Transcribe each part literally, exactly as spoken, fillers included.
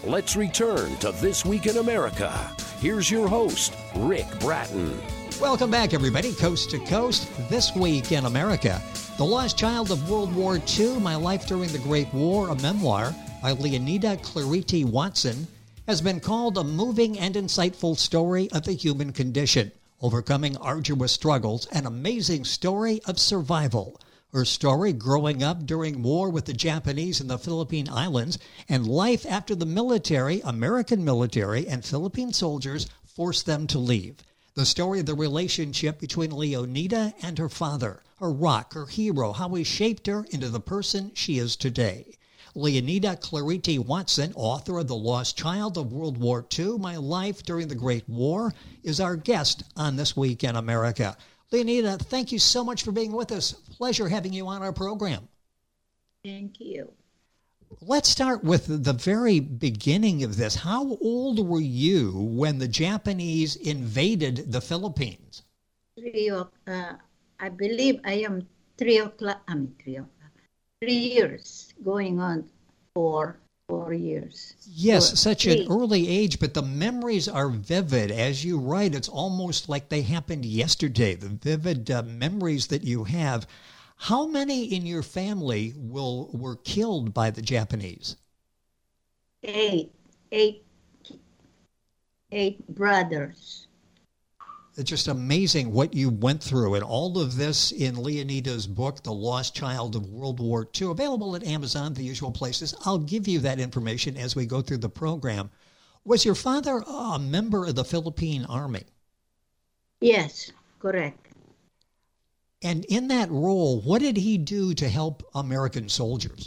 Let's return to This Week in America. Here's your host, Rick Bratton. Welcome back, everybody, coast to coast. This Week in America. The Lost Child of World War Two, My Life During the Great War, a memoir by Leonida Clariti Watson, has been called a moving and insightful story of the human condition, overcoming arduous struggles, an amazing story of survival. Her story growing up during war with the Japanese in the Philippine Islands and life after the military, American military, and Philippine soldiers forced them to leave. The story of the relationship between Leonida and her father, her rock, her hero, how he shaped her into the person she is today. Leonida Clariti Watson, author of The Lost Child of World War Two, My Life During the Great War, is our guest on This Week in America. Leonida, thank you so much for being with us. Pleasure having you on our program. Thank you. Let's start with the very beginning of this. How old were you when the Japanese invaded the Philippines? Three, uh, I believe I am three o'clock. I mean, three o'clock. Three years going on for four years. Yes, four, such three. an early age, but the memories are vivid. As you write, it's almost like they happened yesterday, the vivid uh, memories that you have. How many in your family will were killed by the Japanese? Eight, eight, eight brothers. It's just amazing what you went through, and all of this in Leonida's book, The Lost Child of World War Two, available at Amazon, the usual places. I'll give you that information as we go through the program. Was your father a member of the Philippine Army? Yes, correct. And in that role, what did he do to help American soldiers?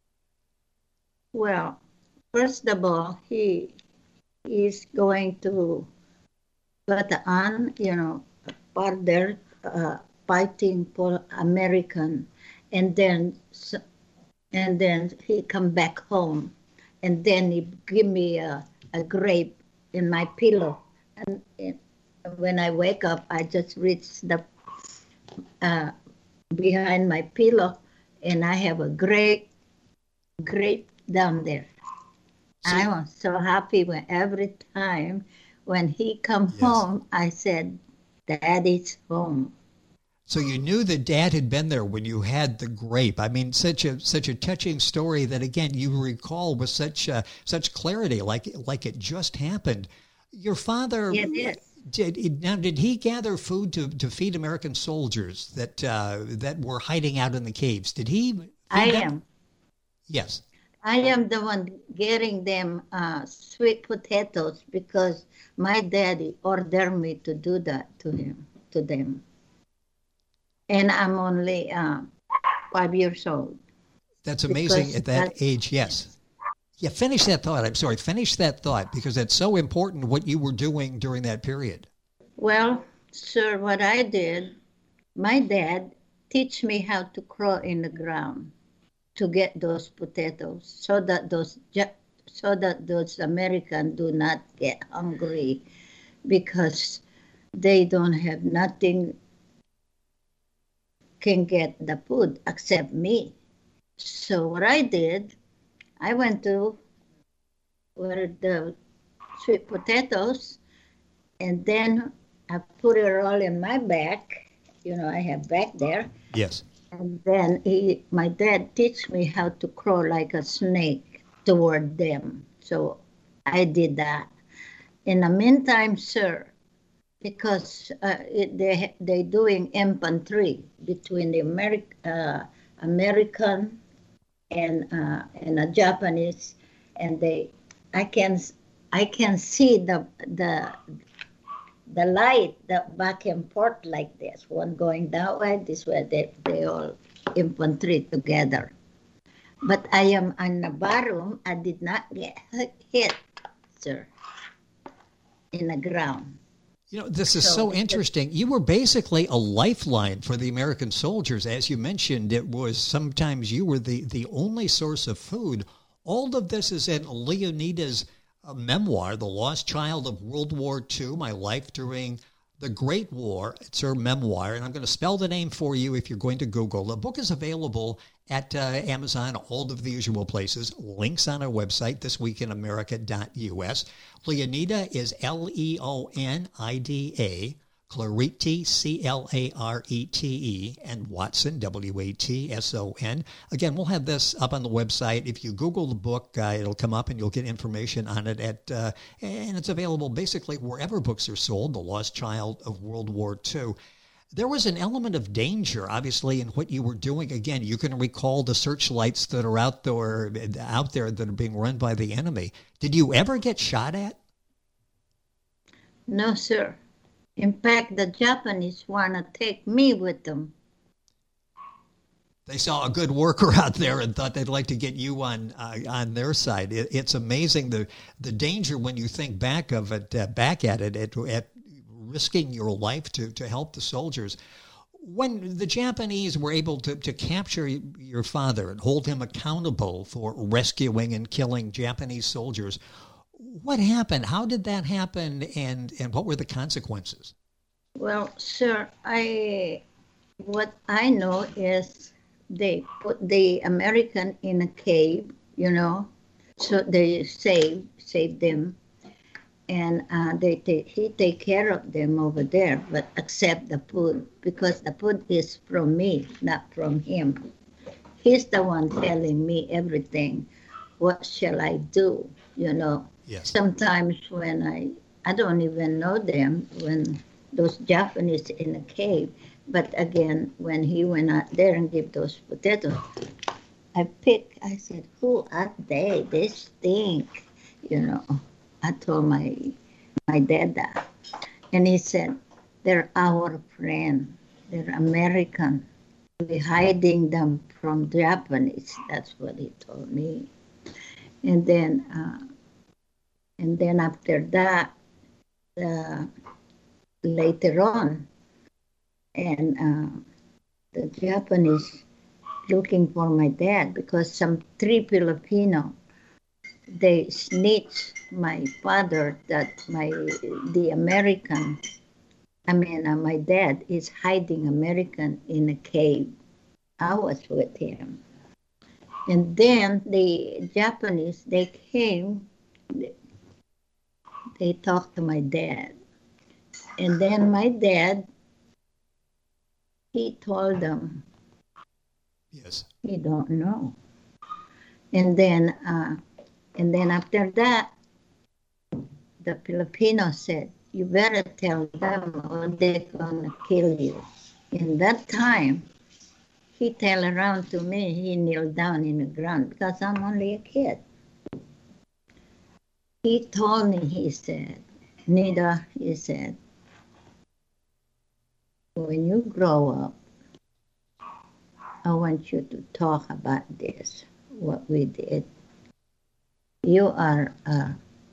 Well, first of all, he is going to Bataan, you know, further uh, fighting for American, and then and then he come back home, and then he give me a, a grape in my pillow, and it, when I wake up, I just reach the uh, behind my pillow, and I have a grape grape down there. So, I was so happy when every time. When he come yes. home, I said, Daddy's home. So you knew that Dad had been there when you had the grape. I mean, such a such a touching story that, again, you recall with such uh, such clarity, like like it just happened. Your father, yes, did now did he gather food to, to feed American soldiers that uh, that were hiding out in the caves? Did he? Feed I them? am. Yes. I am the one getting them uh, sweet potatoes because my daddy ordered me to do that to him, to them. And I'm only uh, five years old. That's amazing at that age, yes. Yeah, finish that thought. I'm sorry, finish that thought because that's so important what you were doing during that period. Well, sir, what I did, my dad teach me how to crawl in the ground to get those potatoes so that those so that those Americans do not get hungry because they don't have nothing can get the food except me. So what I did, I went to where the sweet potatoes and then I put it all in my back. You know, I have back there. Yes. And then he, my dad teach me how to crawl like a snake toward them. So I did that. In the meantime, sir, because uh, it, they they doing infantry between the Ameri- uh, American and uh, and the Japanese, and they I can I can see the the the light that back and forth like this, one going that way, this way, they, they all infantry together. But I am on the bottom, I did not get hit, sir, in the ground. You know, this is so, so interesting. You were basically a lifeline for the American soldiers. As you mentioned, it was sometimes you were the, the only source of food. All of this is in Leonida's a memoir, The Lost Child of World War Two, My Life During the Great War. It's her memoir, and I'm going to spell the name for you if you're going to Google. The book is available at uh, Amazon, all of the usual places. Links on our website, this week in america dot u s. Leonida is L E O N I D A. Clarete, C L A R E T E, and Watson, W A T S O N. Again, we'll have this up on the website. If you Google the book, uh, it'll come up and you'll get information on it. At uh, and it's available basically wherever books are sold, The Lost Child of World War Two. There was an element of danger, obviously, in what you were doing. Again, you can recall the searchlights that are out there, out there that are being run by the enemy. Did you ever get shot at? No, sir. In fact, the Japanese want to take me with them. They saw a good worker out there and thought they'd like to get you on uh, on their side. It, it's amazing the the danger when you think back of it, uh, back at it, at, at risking your life to, to help the soldiers. When the Japanese were able to, to capture your father and hold him accountable for rescuing and killing Japanese soldiers, what happened? How did that happen, and, and what were the consequences? Well, sir, I what I know is they put the American in a cave, you know, so they save save them, and uh, they take he take care of them over there, but accept the food because the food is from me, not from him. He's the one telling me everything. What shall I do? You know. Yes. Sometimes when I, I don't even know them, when those Japanese in a cave, but again, when he went out there and gave those potatoes, I picked, I said, who are they? They stink, you know. I told my, my dad that. And he said, they're our friend. They're American. We're hiding them from Japanese. That's what he told me. And then, uh, And then after that, uh, later on, and uh, the Japanese looking for my dad because some three Filipino, they snitched my father that my the American, I mean uh, my dad is hiding American in a cave. I was with him, and then the Japanese they came. They talked to my dad. And then my dad, he told them, yes, he don't know. And then, uh, and then after that, the Filipino said, you better tell them or they're gonna kill you. In that time, he turned around to me, he kneeled down in the ground because I'm only a kid. He told me, he said, Nida, he said, when you grow up, I want you to talk about this, what we did. You are, uh,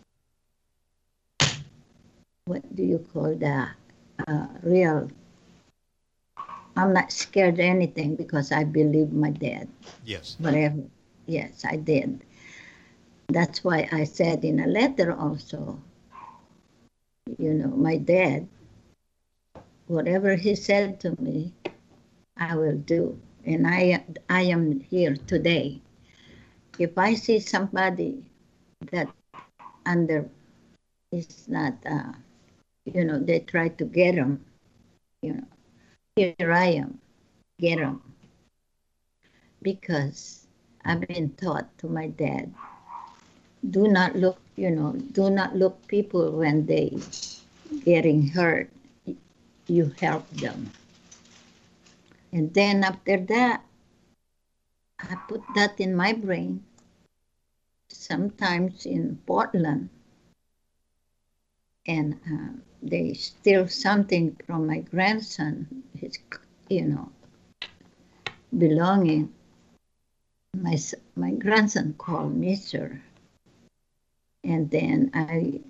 what do you call that? Uh, real. I'm not scared of anything because I believe my dad. Yes. Whatever. Yes, I did. That's why I said in a letter also, you know, my dad, whatever he said to me, I will do. And I, I am here today. If I see somebody that under is not, uh, you know, they try to get him, you know, here I am, get him. Because I've been taught to my dad, do not look, you know, do not look people when they getting hurt. You help them. And then after that, I put that in my brain. Sometimes in Portland, and uh, they steal something from my grandson, his, you know, belonging. My my grandson called me, sir. And then I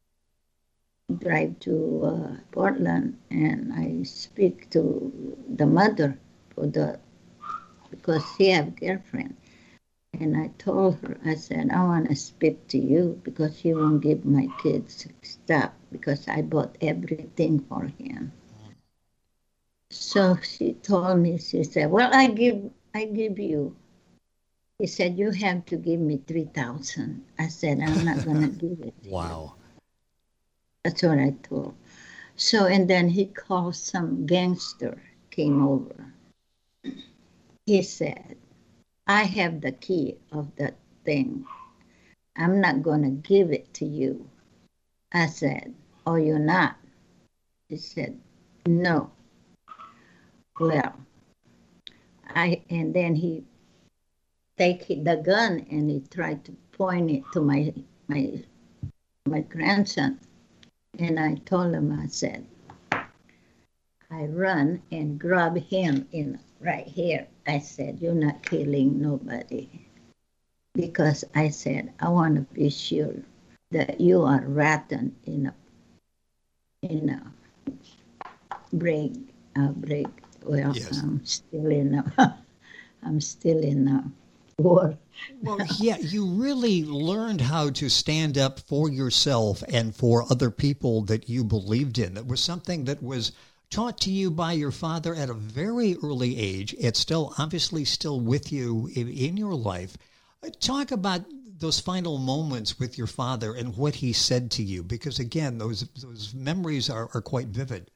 drive to uh, Portland and I speak to the mother for the because she have girlfriend. And I told her, I said, I want to speak to you because she won't give my kids stuff because I bought everything for him. So she told me, she said, well, I give I give you. He said, you have to give me three thousand. I said, I'm not going to give it. Wow. That's what I told. So, and then he called some gangster, came over. He said, I have the key of that thing. I'm not going to give it to you. I said, oh, you're not? He said, no. Well, I, and then he take the gun and he tried to point it to my, my, my grandson. And I told him, I said, I run and grab him in right here. I said, you're not killing nobody. Because I said, I want to be sure that you are rotten in a, in a break, a break. Well, yes. I'm still in a, I'm still in a war. Well, yeah, you really learned how to stand up for yourself and for other people that you believed in. That was something that was taught to you by your father at a very early age. It's still obviously still with you in, in your life. Talk about those final moments with your father and what he said to you, because again, those those memories are, are quite vivid.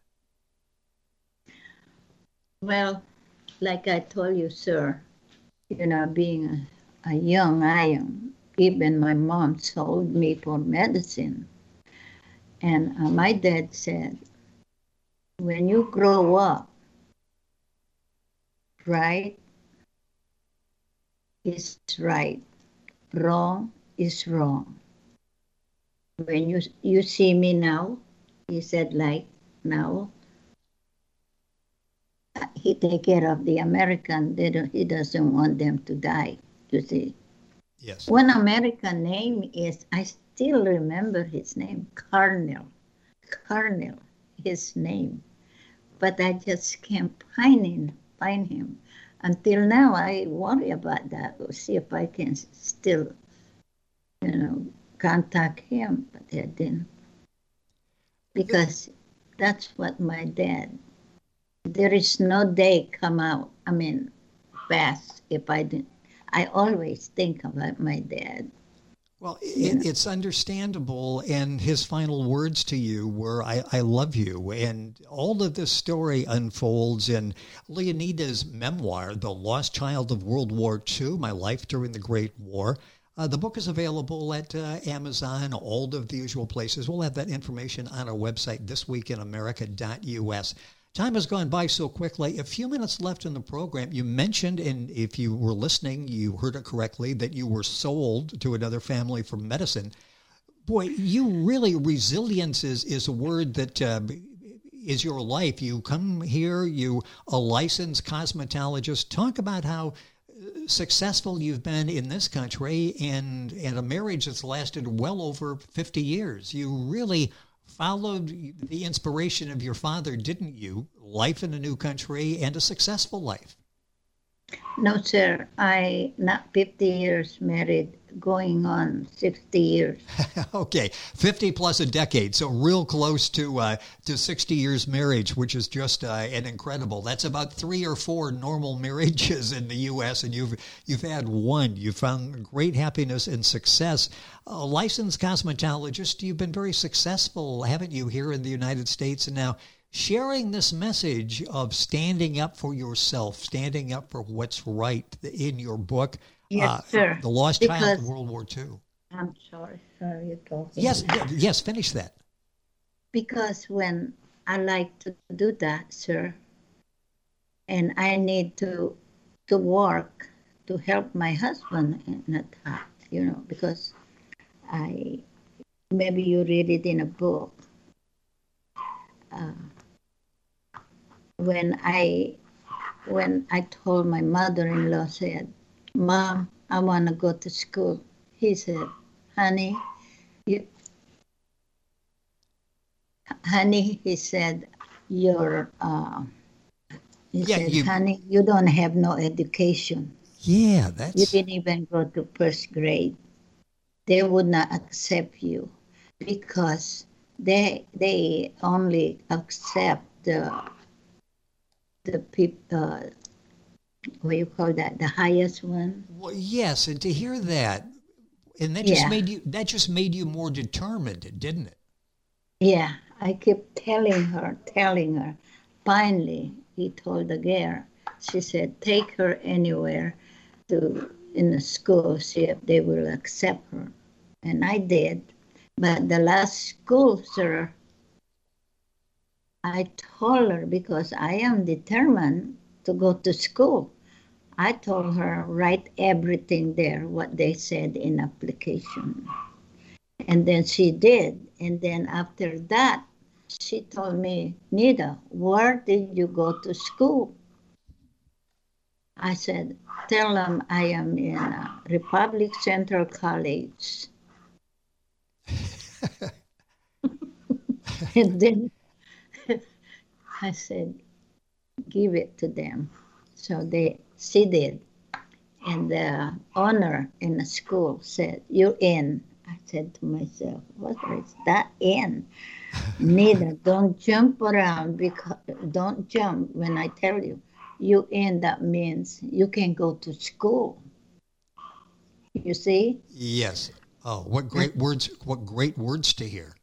Well, like I told you, sir, you know, being a, a young iron, even my mom sold me for medicine. And uh, my dad said, when you grow up, right is right, wrong is wrong. When you you see me now, he said, like now, he take care of the American. They don't, he doesn't want them to die, you see. Yes. One American name is, I still remember his name, Carnell. Carnell, his name. But I just can't find him, find him. Until now, I worry about that. We'll see if I can still, you know, contact him. But I didn't. Because that's what my dad, there is no day come out, I mean, fast if I didn't. I always think about my dad. Well, it, it's understandable, and his final words to you were, I, I love you. And all of this story unfolds in Leonida's memoir, The Lost Child of World War Two, My Life During the Great War. Uh, the book is available at uh, Amazon, all of the usual places. We'll have that information on our website, this week in america dot u s. Time has gone by so quickly. A few minutes left in the program. You mentioned, and if you were listening, you heard it correctly, that you were sold to another family for medicine. Boy, you really, resilience is, is a word that uh, is your life. You come here, you a licensed cosmetologist. Talk about how successful you've been in this country and, and a marriage that's lasted well over fifty years. You really followed the inspiration of your father, didn't you? Life in a new country and a successful life. No, sir. I, not fifty years married, going on sixty years. Okay, fifty plus a decade, so real close to uh, to sixty years marriage, which is just uh, an incredible. That's about three or four normal marriages in the U S, and you've you've had one. You found great happiness and success. A licensed cosmetologist, you've been very successful, haven't you, here in the United States, and now sharing this message of standing up for yourself, standing up for what's right in your book. Yes, uh, sir. The Lost Because, Child of World War Two. I'm sorry, sorry, you're talking. Yes, yes, finish that. Because when I like to do that, sir, and I need to to work to help my husband in that, you know, because I, maybe you read it in a book. Uh, when I when I told my mother-in-law, said, Mom, I want to go to school. He said, honey, you, honey, he said, you're, uh, he Yeah, said, you- honey, you don't have no education. Yeah, that's... You didn't even go to first grade. They would not accept you because they they only accept the the people uh, what you call that, the highest one. Well, yes, and to hear that, and that just Yeah. made you that just made you more determined, didn't it? Yeah, I kept telling her, telling her. Finally, he told the girl, she said, take her anywhere to in the school, see if they will accept her. And I did. But the last school, sir, I told her, because I am determined to go to school, I told her, write everything there, what they said in application. And then she did. And then after that, she told me, Nita, where did you go to school? I said, tell them I am in uh, Republic Central College. And then I said, give it to them. So they, she did. And the owner in the school said, you're in. I said to myself, what is that in? Neither, don't jump around, because don't jump when I tell you. You in, that means you can go to school. You see? Yes. Oh, what great words, what great words to hear.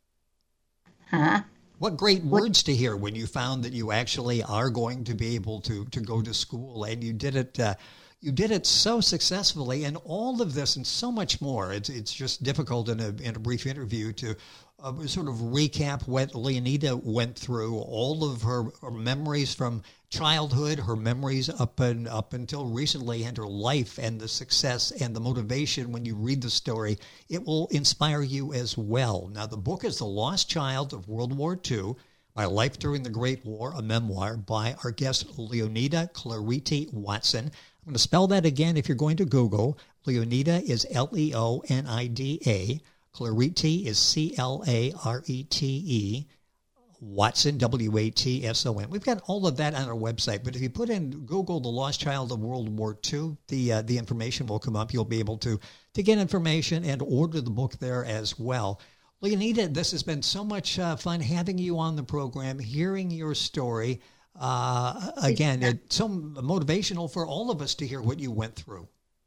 Huh? What great words to hear when you found that you actually are going to be able to, to go to school, and you did it uh, you did it so successfully, and all of this and so much more. It's it's just difficult in a in a brief interview to uh, sort of recap what Leonida went through, all of her, her memories from childhood, her memories up and up until recently, and her life, and the success and the motivation. When you read the story, it will inspire you as well. Now, the book is The Lost Child of World War Two, My Life During the Great War, a memoir by our guest Leonida Clariti Watson. I'm going to spell that again if you're going to Google. Leonida is L E O N I D A. Clariti is C L A R E T E. Watson, W A T S O N. We've got all of that on our website, but if you put in Google The Lost Child of World War Two, the uh, the information will come up. You'll be able to, to get information and order the book there as well. Leonida, this has been so much uh, fun having you on the program, hearing your story. Uh, again, it's so motivational for all of us to hear what you went through.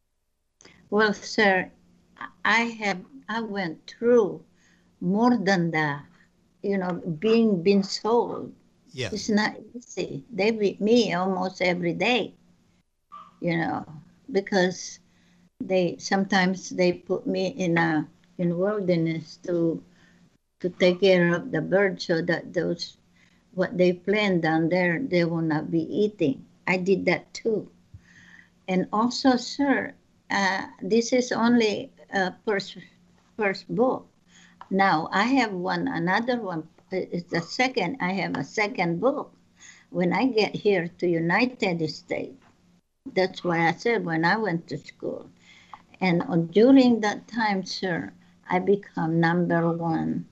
Well, sir, I have I went through more than that. You know, being been sold. Yes. It's not easy. They beat me almost every day. You know, because they sometimes they put me in a in wilderness to to take care of the birds, so that those what they plant down there they will not be eating. I did that too. And also, sir, uh, this is only a first first book. Now I have one, another one. It's the second. I have a second book. When I get here to United States, that's why I said when I went to school, and uh, during that time, sir, I become number one.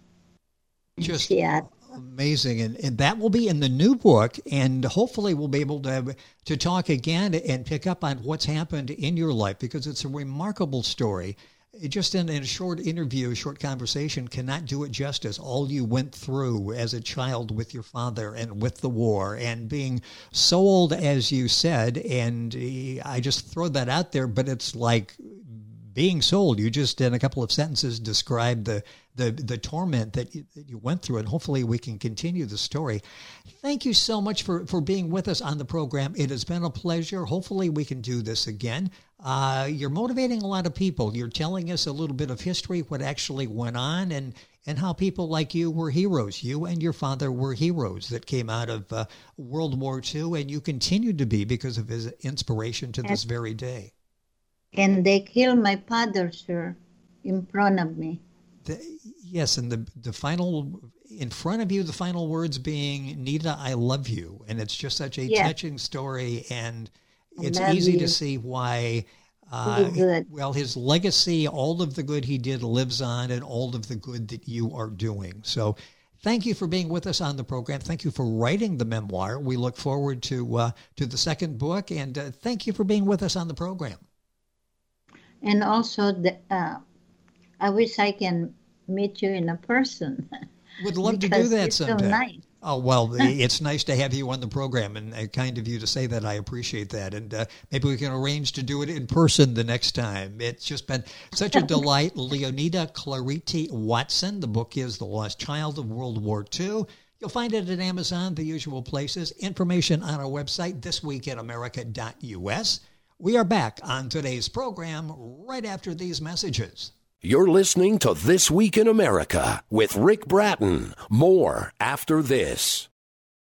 Just Seattle. Amazing. And, and that will be in the new book, and hopefully we'll be able to to talk again and pick up on what's happened in your life, because it's a remarkable story. It just in, in a short interview, a short conversation cannot do it justice. All you went through as a child with your father and with the war, and being so old, as you said, and I just throw that out there, but it's like being sold. You just, in a couple of sentences, described the the, the torment that you, that you went through, and hopefully we can continue the story. Thank you so much for, for being with us on the program. It has been a pleasure. Hopefully we can do this again. Uh, you're motivating a lot of people. You're telling us a little bit of history, what actually went on, and, and how people like you were heroes. You and your father were heroes that came out of uh, World War Two, and you continue to be because of his inspiration to this very day. And they killed my father, sir, in front of me. The, yes, and the the final, in front of you, the final words being, Nita, I love you. And it's just such a Yeah. touching story, and I it's love easy you. to see why, uh, Really good. well, his legacy, all of the good he did lives on, and all of the good that you are doing. So thank you for being with us on the program. Thank you for writing the memoir. We look forward to, uh, to the second book, and uh, thank you for being with us on the program. And also, the, uh, I wish I can meet you in a person. Would love to do Because that you're so sometime. nice. Oh, well, it's nice to have you on the program, and uh, kind of you to say that. I appreciate that. And uh, maybe we can arrange to do it in person the next time. It's just been such a delight. Leonida Clariti Watson. The book is The Lost Child of World War Two. You'll find it at Amazon, the usual places. Information on our website, this week in america dot u s. We are back on today's program right after these messages. You're listening to This Week in America with Rick Bratton. More after this.